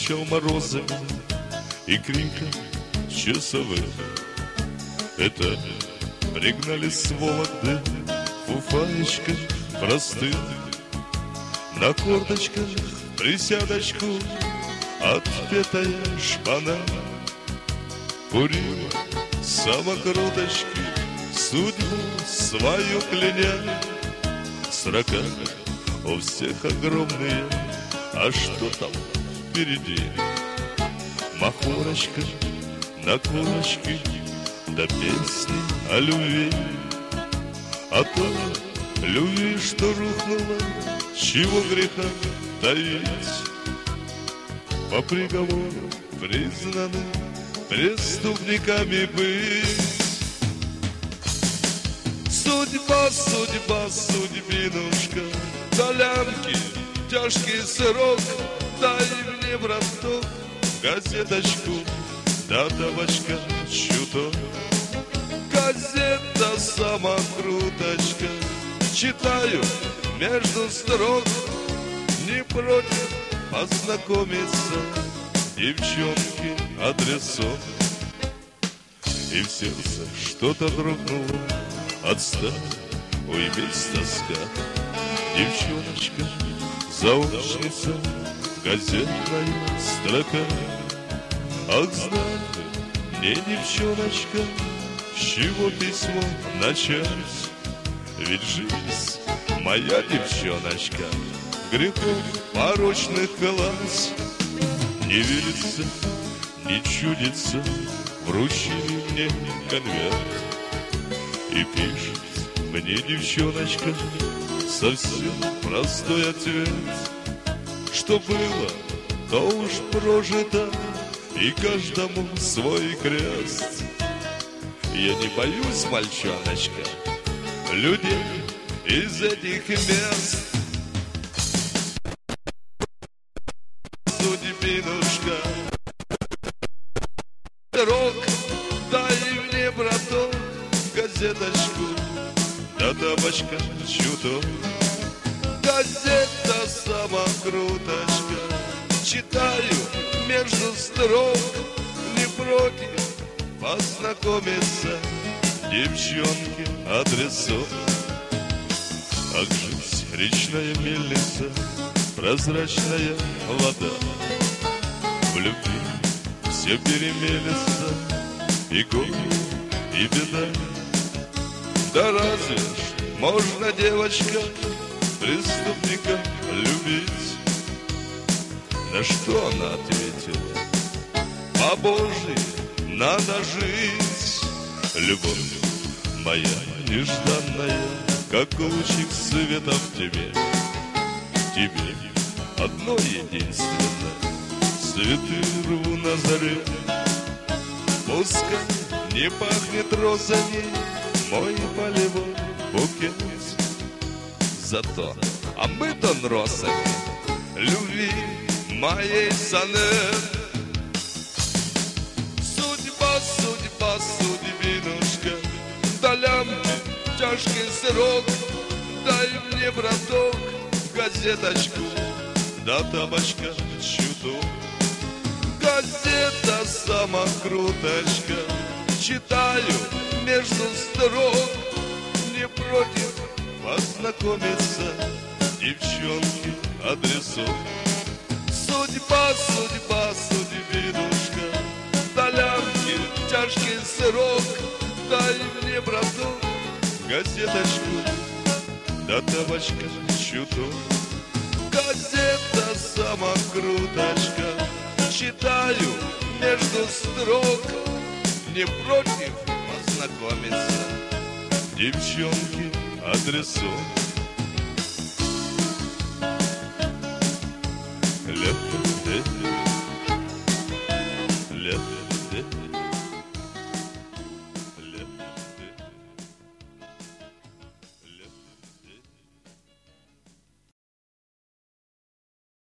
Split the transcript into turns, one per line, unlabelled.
встречал морозами и криком часовых. Это пригнали с Вологды фуфаечка простых. На корточках присядочку отпетая шпана курила самокруточки, судьбу свою кляня. Срока у всех огромные, а что там впереди? Махорочка на корочке, да песни о любви. А то любви, что рухнула, чего греха таить. По приговору признаны преступниками быть. Судьба, судьба, судьбинушка, долянки, тяжкий срок. Дай мне, браток, газеточку, да табачка чуток. Газета самокруточка, читаю между строк. Не против познакомиться, девчонки, адресок. И в сердце что-то дрогнуло от стали, ой, весь тоска. Девчоночка, заучница, газетная строка. Ах, знай ты, мне, девчоночка, с чего письмо начать? Ведь жизнь моя, девчоночка, грехов порочных глаз. Не верится, не чудится, вручили мне конверт. И пишет мне, девчоночка, совсем простой ответ. Что было, то уж прожито, и каждому свой крест. Я не боюсь, мальчоночка, людей из этих мест. Судьбинушка, рок, дай мне, браток, газеточку, да табачка чуток. Газета самокруточка, читаю между строк. Не против познакомиться, девчонки, адресок. Ах, жизнь, речная мельница, прозрачная вода. В любви все перемелется, и горе, и беда. Да разве ж можно, девочка, преступника любить? На что она ответила? По Божьей надо жить. Любовь моя нежданная, как лучик света в тебе. Тебе одно единственное, цветы рву на заре. Пускай не пахнет розами мой полевой букет. Зато омытан росами любви моей сонет. Судьба, судьба, судьбинушка, долянки, тяжкий срок. Дай мне, браток, газеточку, да табачка чуток. Газета самокруточка, читаю между строк. Не против познакомиться, девчонки, адресок. Судьба, судьба, судьбинушка, долянки, тяжкий срок. Дай мне, браток, газеточку, да табачка чуток. Газета самокруточка, читаю между строк. Не против познакомиться, девчонки, адресок.